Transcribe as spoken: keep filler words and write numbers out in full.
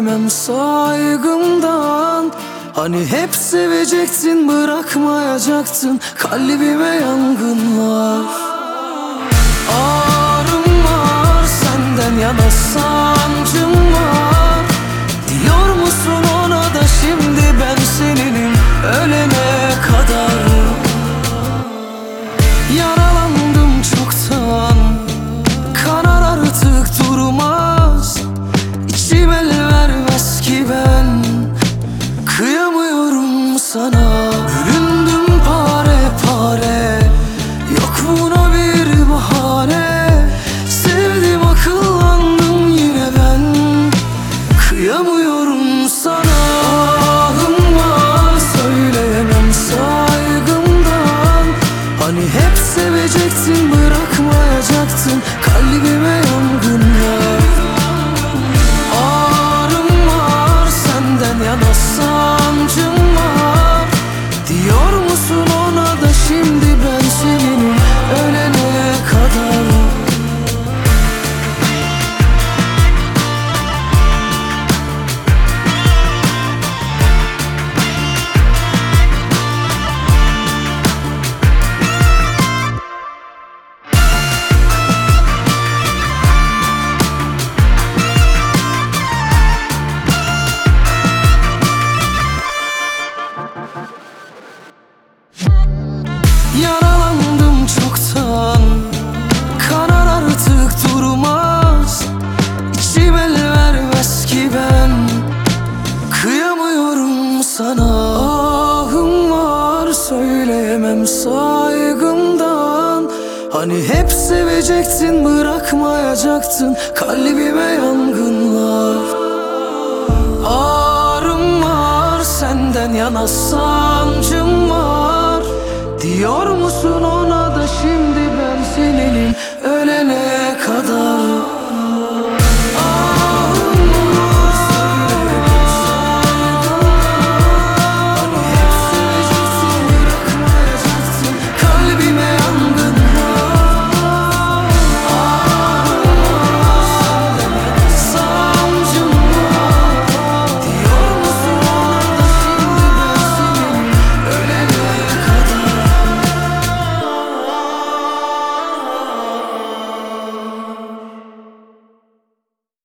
söyleyemem saygımdan. Hani hep sevecektin, bırakmayacaktın, kalbime yangın var. Ağrım var, senden yana sancım var. Diyor musun ona da şimdi ben seninim ölene kadar? Yaralandım çoktan, kanar artık durmaz. İçim el vermez ki ben, kıyamıyorum sana. Büründüm pare pare, yok buna bir bahane. Sevdim, akıllandım yine ben, kıyamıyorum sana. Ahım var, söyleyemem saygımdan. Hani hep sevecektin, bırakmayacaktın, kalbime yangın var. Ağrım var, senden yana sancım var. Diyor musun ona da şimdi ben seninim ölene kadar? Yaralandım çoktan, kanar artık durmaz. İçim el vermez ki ben, kıyamıyorum sana. Ahım var, söyleyemem saygımdan. Hani hep sevecektin, bırakmayacaktın, kalbime yangın var. Ağrım var, senden yana sancım var. Diyor musun ona